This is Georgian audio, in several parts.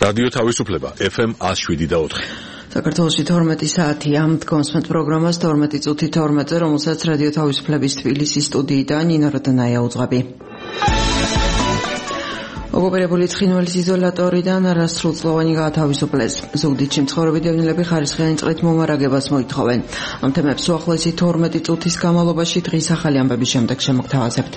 რადიო თავისუფლება FM 107.4. საქართველოში 12 საათია. კონსმეთ პროგრამას 12 წუთი 12-ზე, რომელსაც რადიო თავისუფლების თბილისის სტუდიიდან ნინო როდანაია უძღვები. ოკუპირებული ცხინვალის იზოლატორიდან არასრულწლოვანი გაათავისუფლეს. ზუგდიდში მცხოვრები დევნილები ხარისხიანი წყლით მომარაგებას მოითხოვენ. ამ თემებს უახლოესი 12 წუთის განმავლობაში დღის ახალი ამბების შემდეგ შემოგთავაზებთ.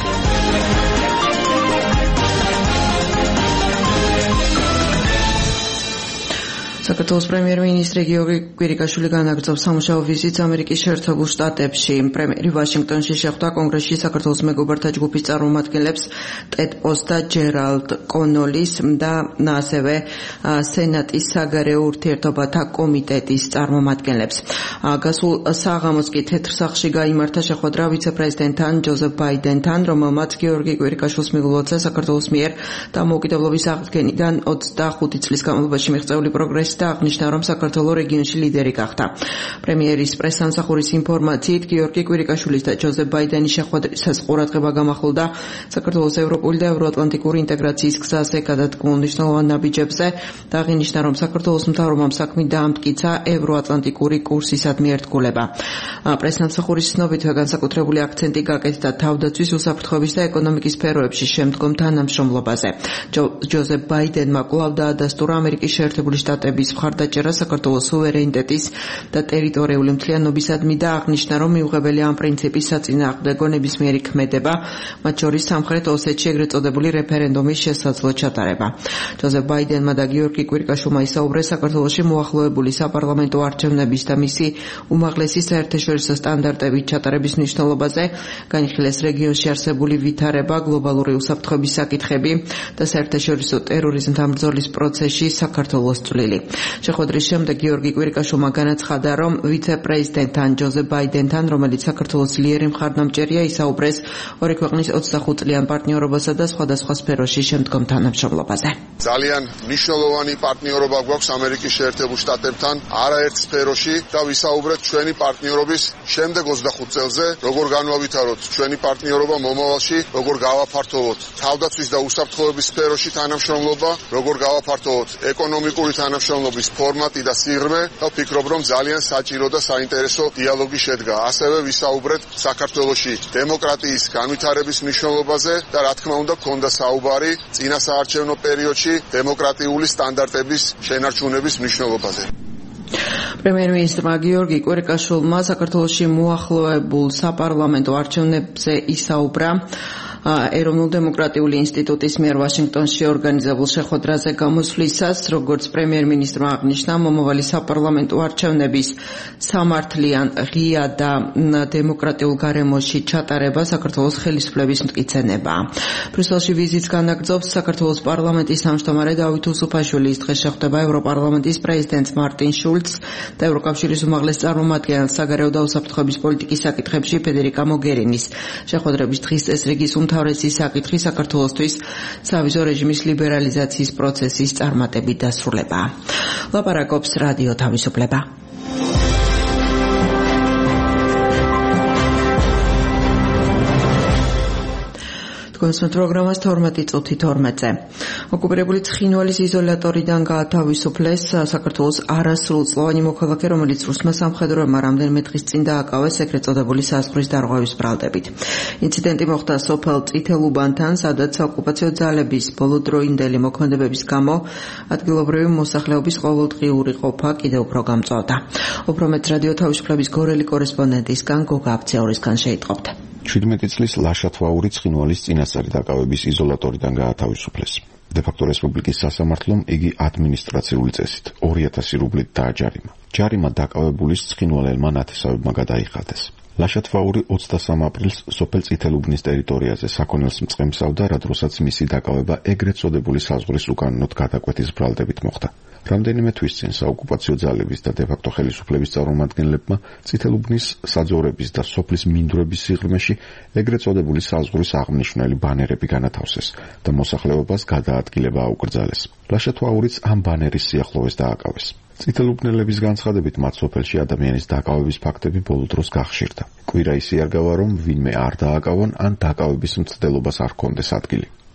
საქართველოს პრემიერ-მინისტრი გიორგი კვირიკაშვილი განაგრძობს სამუშაო ვიზიტს ამერიკის შეერთებულ შტატებში. პრემიერი ვაშინგტონში შეხვდა კონგრესში საქართველოს მეგობართა ჯგუფის წარმომადგენლებს ტედ პოს და ჯერალდ კონოლის და ასევე სენატის საგარეო ურთიერთობათა კომიტეტის წარმომადგენლებს. გასულ საღამოს კი თეთრ სახლში გაიმართა შეხვედრა ვიცე-პრეზიდენტთან ჯოზეფ ბაიდენთან, რომელმაც გიორგი კვირიკაშვილს მიულოცა საქართველოს მიერ დამოუკიდებლობის აღდგენიდან 25 წლის განმავლობაში მიღწეული პროგრესი და აღნიშნა, რომ საქართველოს რეგიონში ლიდერი გახდა. პრემიერის პრესსამსახურის ინფორმაციით, გიორგი კვირიკაშვილის და ჯოზეფ ბაიდენის შეხვედრისას ყურადღება გამახვილდა საქართველოს ევროპული და ევროატლანტიკური ინტეგრაციის გზაზე გადადგმულ მნიშვნელოვან ნაბიჯებზე და აღინიშნა, რომ საქართველოს მთავრობამ საქმით დაამტკიცა ევროატლანტიკური კურსისადმი ერთგულება. პრესსამსახურის ცნობით, განსაკუთრებული აქცენტი გაკეთდა თავდაცვის, უსაფრთხოების და ეკონომიკის სფეროებში შემდგომ თანამშრომლობაზე. ჯოზეფ ბაიდენმა კვლავ დაადასტურა ამერიკის შეერთებული შტატების მხარდაჭერა საქართველოს სუვერენიტეტის და ტერიტორიული მთლიანობისადმი და აღნიშნა, რომ მიუღებელია ამ პრინციპის საწინააღმდეგო ნებისმიერი ქმედება, მათ შორის სამხრეთ ოსეთში ეგრეთ წოდებული რეფერენდუმის შესაძლო ჩატარება. ჯოზეფ ბაიდენმა და გიორგი კვირიკაშვილმა ისაუბრეს საქართველოში მოახლოებული საპარლამენტო არჩევნების და მისი უმაღლესი საერთაშორისო სტანდარტებით ჩატარების მნიშვნელობაზე, განიხილეს რეგიონში არსებული ვითარება, გლობალური უსაფრთხოების საკითხები და საერთაშორისო ტერორიზმთან ბრძოლის პროცესში საქართველოს წვლილი. შეხვედრის შემდეგ გიორგი კვირიკაშვილმა განაცხადა, რომ ვიცე-პრეზიდენტთან ჯოზეფ ბაიდენთან, რომელიც საქართველოს ძლიერი მხარდამჭერია, ისაუბრეს ორი ქვეყნის 25 წლიან პარტნიორობასა და სხვადასხვა სფეროში შემდგომ თანამშრომლობაზე. ძალიან მნიშვნელოვანი პარტნიორობა გვაქვს ამერიკის შეერთებულ შტატებთან არაერთ სფეროში და ვისაუბრეთ ჩვენი პარტნიორობის შემდეგ 25 წელზე, როგორ განვავითაროთ ჩვენი პარტნიორობა მომავალში, როგორ გავაფართოვოთ თავდაცვის და უსაფრთხოების სფეროში თანამშრომლობა, როგორ გავაფართოვოთ ეკონომიკური თანამშრომლობის ფორმატი და სიღრმე და ვფიქრობ, რომ ძალიან საჭირო და საინტერესო დიალოგი შედგა. ასევე ვისაუბრეთ საქართველოში დემოკრატიის განვითარების მნიშვნელობაზე და რა თქმა უნდა გქონდა საუბარი წინა საარჩევნო პერიოდში დემოკრატიული სტანდარტების შენარჩუნების მნიშვნელობაზე. პრემიერ-მინისტრმა გიორგი კვირიკაშვილმა საქართველოში მოახლოებულ საპარლამენტო არჩევნებზე ისაუბრა ეროვნულ-დემოკრატიული ინსტიტუტის მიერ ვაშინგტონში ორგანიზებულ შეხვედრაზე გამოსვლისას, როგორც პრემიერ-მინისტრმა აღნიშნა, მომავალი საპარლამენტო არჩევნების სამართლიან, ღია და დემოკრატიულ გარემოში ჩატარება საქართველოს ხელისუფლების მტკიცენებაა. ბრიუსელში ვიზიტს განაგრძობს საქართველოს პარლამენტის თავმჯდომარე დავით უსუფაშვილი. ის დღეს შეხვდება ევროპარლამენტის პრეზიდენტს მარტინ შულცს და ევროკავშირის უმაღლეს წარმომადგენელს საგარეო და უსაფრთხოების პოლიტიკის საკითხებში ფედერიკა მოგერინის. შეხვედრების დღის წესრიგის უმთავრესი საკითხი საქართველოსთვის სავიზო რეჟიმის ლიბერალიზაციის პროცესის წარმატებით დასრულებაა. ლაპარაკობს რადიო თავისუფლება. კონსმეთ პროგრამას 12 წუთი 12-ზე. ოკუპირებული ცხინვალის იზოლატორიდან გაათავისუფლეს საქართველოს არასრულწლოვანი მოქალაქე, რომელიც რუსმა სამხედროებმა რამდენიმე დღის წინ დააკავეს ეგრეთ წოდებული საზღვრის დარღვევის ბრალდებით. ინციდენტი მოხდა სოფელ წითელუბანთან, სადაც ოკუპაციო ძალების ბოლოდროინდელი მოქმედებების გამო ადგილობრივი მოსახლეობის ყოველდღიური ყოფა კიდევ უფრო გამწვავდა. უფრო მეტ რადიო თავისუფლების გორელი კორესპონდენტისგან გოგა აბცეორისგან შეიტყობთ. 17 წლის ლაშა თვაური ცხინვალის წინასწარი დაკავების იზოლატორიდან გაათავისუფლეს. დე-ფაქტო რესპუბლიკის სასამართლომ იგი ადმინისტრაციული წესით 2000 რუბლით დააჯარიმა. ჯარიმა დაკავებულის ცხინვალელმა ნათესავებმა გადაიხადეს. ლაშა თვაური 23 აპრილს სოფელ წითელუბნის ტერიტორიაზე საქონელს მწყემსავდა, რა დროსაც მისი დაკავება ეგრეთ წოდებული საზღვრის უკანონოდ გადაკვეთის ბრალდებით მოხდა. რამდენიმე თვის წინ საოკუპაციო ძალების და დე-ფაქტო ხელისუფლების წარმომადგენლებმა წითელუბნის საძოვრების და სოფლის მინდვრების სიღრმეში ეგრეთ წოდებული საზღვრის აღნიშნული ბანერები განათავსეს და მოსახლეობას გადაადგილება აუკრძალეს. ლაშა თვაურიც ამ ბანერის სიახლოვეს დააკავეს. წითელუბნელების განცხადებით მათ სოფელში ადამიანის დაკავების ფაქტები ბოლო დროს გახშირდა. კვირა ისე არ გავა, რომ ვინმე არ დააკავონ ან დაკავების მცდელობას არ ჰქონდეს ადგილი.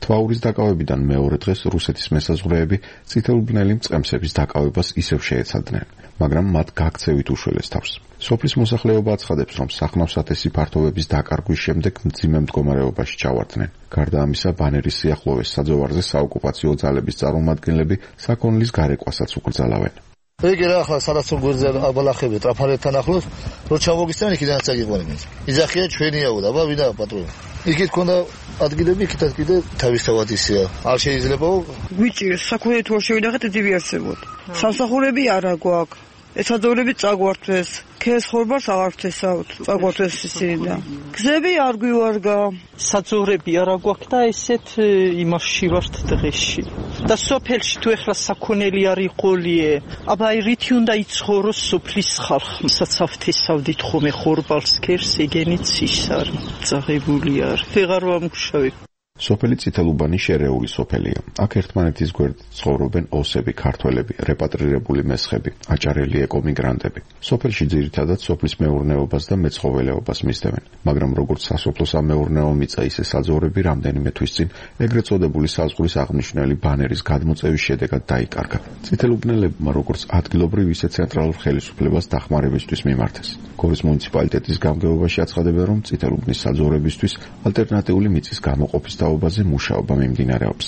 თვაურის დაკავებიდან მეორე დღეს რუსეთის მესაზღვრეები წითელბნელი მწყემსების დაკავებას ისევ შეეცადნენ, მაგრამ მათ გაქცევით უშველეს თავს. სოფლის მოსახლეობა აცხადებს, რომ სახნავსათესი ფართობების დაკარგვის შემდეგ მძიმე მდგომარეობაში ჩავარდნენ. გარდა ამისა, ბანერის სიახლოვეს საძოვარზე საოკუპაციო ძალების წარმომადგენლები საქონლის გარეკვასაც უკრძალავენ. ეგ რა ახლა სადაც გვერდზე აბალახები ტრაფალეთთან ახლოს რო ჩამოგისწრენ იქიდანაც აგიყვანებენ. იძახია ჩვენიაო და აბა ვინა პატრონი. იქით ქონდა ადგილები, იქითაც კიდე თავისთავად ისეა. არ შეიძლება გვიჭირს საქონელი თუ არ შევიდაღეთ ძივი არსებოდ. სამსახურები არა გვაქვს. ეცადოვრები წაგვართვეს. ქეს ხორბას აღარ ვთესავთ. წაგვართვეს ისინი და გზები არ გვივარგა. საძოვრები არა გვაქვს და ესეთ იმაში ვართ დღეში. და სოფელში თუ ეხლა საქონელი არ იყოლიე, აბა რითი უნდა იცხოვროს სოფლის ხალხი. საცავთესავდით ხომე ხორბალს ქერს ეგენიც ის არ წაღებული არ. ვეღარ ვამუშავებ. სოფელი წითელუბანი შერეული სოფელია. აქ ერთმანეთის გვერდით ცხოვრობენ ოსები, ქართველები, რეპატრირებული მესხები, აჭარელი ეკომიგრანტები. სოფელში ძირითადად სოფლის მეურნეობას და მეცხოველეობას მისდევენ, მაგრამ როგორც სასოფლო-სამეურნეო მიწა, ისე საძოვრები რამდენიმე თვის წინ ეგრეთ წოდებული საზღვრის აღმნიშვნელი ბანერის გადმოწევის შედეგად დაიკარგა. წითელუბნელებმა როგორც ადგილობრივ, ისე ცენტრალურ ხელისუფლებას დახმარებისთვის მიმართეს. გორის მუნიციპალიტეტის გამგეობაში აცხადებენ, რომ წითელუბნის საძოვრებისთვის ალტერნატიული მიწის გამოყოფის ობაზე მუშაობა მიმდინარეობს.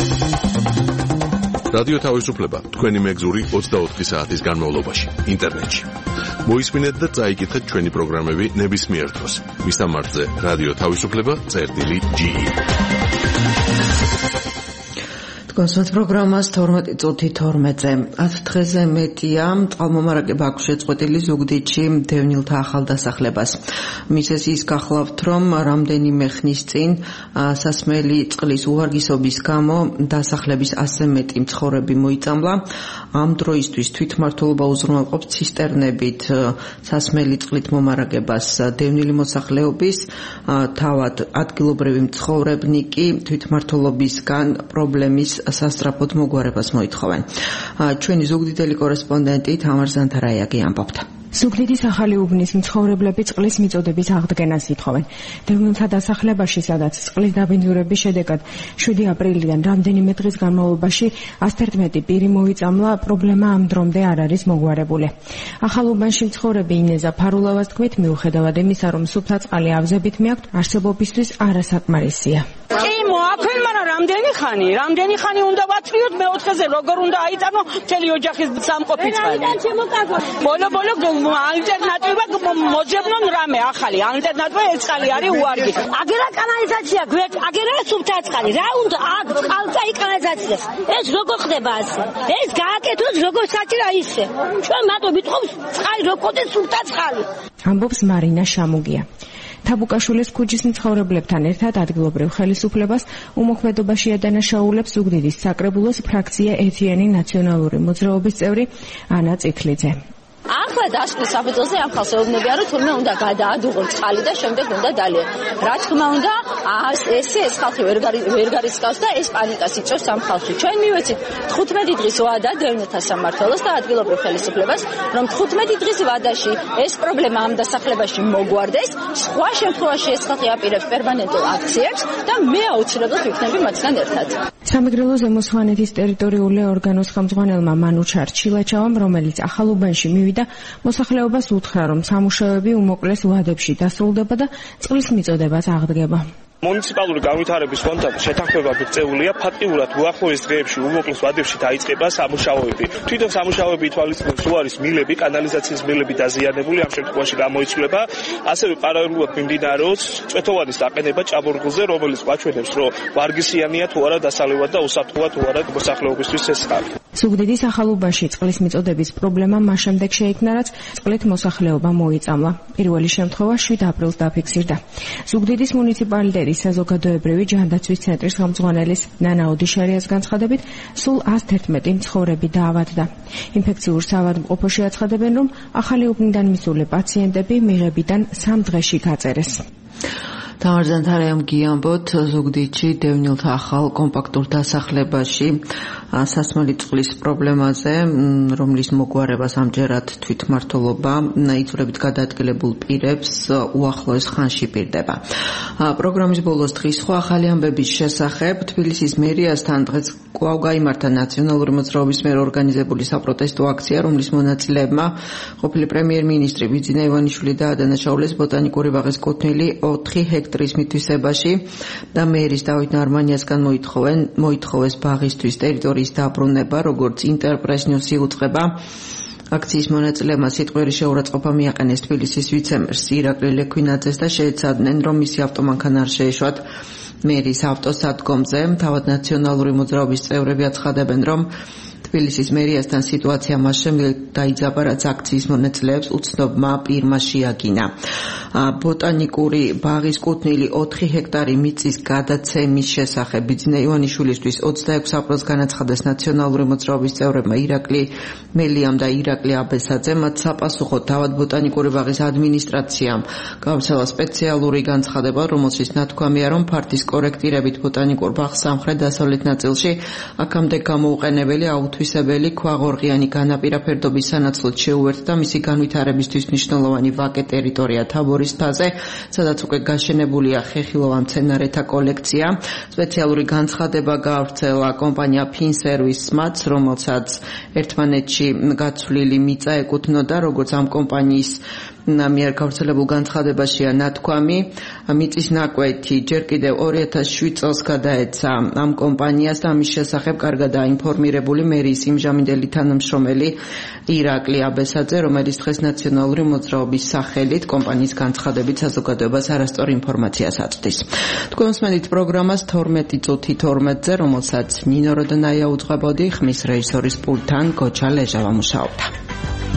რადიო თავისუფლება თქვენი მეგზური 24 საათის განმავლობაში ინტერნეტში. მოისმინეთ და წაიკითხეთ ჩვენი პროგრამები ნებისმიერ დროს. მისამართზე რადიო თავისუფლება.ge. კონსულტ პროგრამას 12 წუთი 12-ზე 10 დღეზე მეტია წყალმომარაგება აქვს შეწყვეტილი ზუგდიდში დევნილთა ახალ დასახლებას. მისეს ის გახლავთ, რომ რამდენიმე ხნის წინ სასმელი წყლის უვარგისობის გამო დასახლების 100 მეტი მცხოვრები მოიწამლა. ამ დროისთვის თვითმმართველობა უზრუნველყოფს ცისტერნებით სასმელი წყლით მომარაგებას დევნილი მოსახლეობის, თავად ადგილობრივი მცხოვრებნი კი თვითმმართველობისგან პრობლემის სასწრაფოდ მოგვარებას მოითხოვენ. ჩვენი ზუგდიდელი კორესპონდენტი თამარ ზანთარაიაგი ამბობდა. ზუგდიდის ახალი უბნის მცხოვრებლები წყლის მიწოდების აღდგენას ითხოვენ. დევნილთა დასახლებაში, სადაც წყლის დაბინძურების შედეგად 7 აპრილიდან რამდენიმე დღის განმავლობაში 111 პირი მოიწამლა, პრობლემა ამ დრომდე არ არის მოგვარებული. ახალ უბანში მცხოვრები ინეზა ფარულავას თქმით, მიუხედავად იმისა, რომ სუფთა წყალი ავზებით მიაქვთ, არსებობისთვის არასაკმარისია. კი მოაქვენ, მაგრამ რამდენი ხანი უნდა ვაცლიოთ მეოთხეზე, როგორ უნდა აიტანო მთელი ოჯახის სამყოფი წყალი. ბოლო ალტერნატივა მოძებნონ რამე ახალი ალტერნატივა ეს წყალი არის უარგი. აგერა კანალიზაცია გვერდ, აგერა სუფთა წყალი. რა უნდა აქ წყალსა იქ კანალიზაციას. ეს როგორ ხდება ასე? ეს გააკეთოს როგორ საჭირა ისე. ჩვენ მარტო ვიტყობთ წყალი როგორ სუფთა წყალი. ამბობს მარინა შამუგია. თაბუკაშვილის ქუჩის მცხოვრებლებთან ერთად ადგილობრივ ხელისუფლებას უმოქმედობაში ადანაშაულებს ზუგდიდის საკრებულოს ფრაქცია ეთიანი ნაციონალური მოძრაობის წევრი ანა წითლიძე. ახლა დაშლის საფუძველზე ამ ხალხს ეუბნებიან, რომ თურმე უნდა გადაადუღონ წყალი და შემდეგ უნდა დალიე. რა თქმა უნდა, ეს ხალხი ვერ გარისკავს და ეს პანიკას იწვევს ამ ხალხში. ჩვენ მივეცით 15 დღის ვადა დევნილთა სამმართველოს და ადგილობრივ ხელისუფლებას, რომ 15 დღის ვადაში ეს პრობლემა ამ დასახლებაში მოგვარდეს. სხვა შემთხვევაში ეს ხალხი აპირებს პერმანენტულ აქციებს და მე აუცილებლად ვიქნები მათთან ერთად. სამეგრელო ზემოსვანეთის ტერიტორიული ორგანოს ხელმძღვანელმა მანუ ჩარჩილაჩავამ, რომელიც ახალ უბანში მივიდა, მოსახლეობას უთხრა, რომ სამუშაოები უმოკლეს ვადებში დასრულდება და წყლის მიწოდებას აღდგება. მუნიციპალური განვითარების ფონდთან შეთანხმება მიღწეულია ფაქტიურად უახლოეს დღეებში უმოკლეს ვადებში დაიწყება სამუშაოები. თვითონ სამუშაოები ითვალისწინებს თუ არის მილები, კანალიზაციის მილები დაზიანებული, ამ შემთხვევაში გამოიცვლება, ასევე პარალელურად მიმდინარეობს წვეთოვადის დაყენება ჭაბურღილზე, რომელიც გვაჩვენებს, რომ ვარგისიანია თუ არა დასალევად და უსაფრთხოა თუ არა მოსახლეობისთვის ეს ხალხი. ზუგდიდის ახალ უბანში წყლის მიწოდების პრობლემა მას შემდეგ შეიქმნა, რაც წყლით მოსახლეობა მოიწამლა. პირველი შემთხვევა 7 აპრილს დაფიქსირდა. ზუგდიდის მუნიციპალიტეტის საზოგადოებრივი ჯანდაცვის ცენტრის ხელმძღვანელის ნანა ოდიშარიას განცხადებით, სულ 111 მცხოვრები დაავადდა. ინფექციურ საავადმყოფოში აცხადებენ, რომ ახალი უბნიდან მისული პაციენტები მიღებიდან 3 დღეში გაწერეს. თამარზანთარამ გიამბოთ ზუგდიდში დევნილთა ახალ კომპაქტურ დასახლებაში სასმელი წყლის პრობლემაზე, რომლის მოგვარებას ამჯერად თვითმმართველობა იწურებით გადაადგილებულ პირებს უახლოეს ხანში პირდება. პროგრამის ბოლოს დღის სხვა ახალი ამბების შესახებ თბილისის მერიასთან დღეს კვლავ გაიმართა ნაციონალური მოძრაობის მიერ ორგანიზებული საპროტესტო აქცია, რომლის მონაწილეებმა ყოფილი პრემიერ-მინისტრი ბიძინა ივანიშვილი დაადანაშაულეს ბოტანიკური ბაღის კუთვნილი 4 ჰექტრის მითვისებაში და მერის დავით ნარმანიასგან მოითხოვეს ბაღისთვის ტერიტორიის დაბრუნება, როგორც ინტერპრეს-ნიუსი უწყება. აქციის მონაწილეებმა სიტყვიერი შეურაცხყოფა მიაყენეს თბილისის ვიცე-მერს ირაკლი ლექვინაძეს და შეეცადნენ, რომ მისი ავტომანქანა არ შეეშვათ მერის ავტოსადგომზე. თავად ნაციონალური მოძრაობის წევრები აცხადებენ, რომ თბილისის მერიასთან სიტუაცია მას შემდეგ დაიძაბა, რაც აქციის მონაწილეებს უცნობმა პირმა შეაგინა. ბოტანიკური ბაღის კუთვნილი 4 ჰექტარი მიწის გადაცემის შესახებ ბიძინა ივანიშვილისთვის 26 აპრილს განაცხადეს ნაციონალური მოძრაობის წევრებმა ირაკლი მელიამ და ირაკლი აბესაძემ. მათ საპასუხოდ თავად ბოტანიკური ბაღის ადმინისტრაციამ გავრცელა სპეციალური განცხადება, რომელშიც ნათქვამია, რომ ფართის კორექტირებით ბოტანიკურ ბაღს სამხრეთ-დასავლეთ ნაწილში აქამდე გამოუყენებელი აუთვისებელი ქვაღორღიანი განაპირა ფერდობის სანაცვლოდ შეუერთდა მისი განვითარებისთვის მნიშვნელოვანი ვაკე ტერიტორია თაბორის მთაზე, სადაც უკვე გაშენებულია ხეხილოვან მცენარეთა კოლექცია. სპეციალური განცხადება გავრცელა კომპანია ფინსერვისმაც, რომელსაც ერთმანეთში გაცვლილი მიწა ეკუთვნოდა, როგორც ამ კომპანიის მიერ გავრცელებულ განცხადებაშია ნათქვამი, მიწის ნაკვეთი ჯერ კიდევ 2007 წელს გადაეცა ამ კომპანიას და ამის შესახებ კარგადაა ინფორმირებული მერის იმჟამინდელი თანამშრომელი ირაკლი აბესაძე, რომელიც დღეს ნაციონალური მოძრაობის სახელით კომპანიის განცხადებით საზოგადოებას არასწორ ინფორმაციას აწვდის. თქვენ მსმენით პროგრამას 12 წუთი 12-ზე, რომელსაც ნინო როდონაია უძღვებოდი, ხმის რეჟისორის პულტთან გოჩა ლეჟავა მუშაობდა.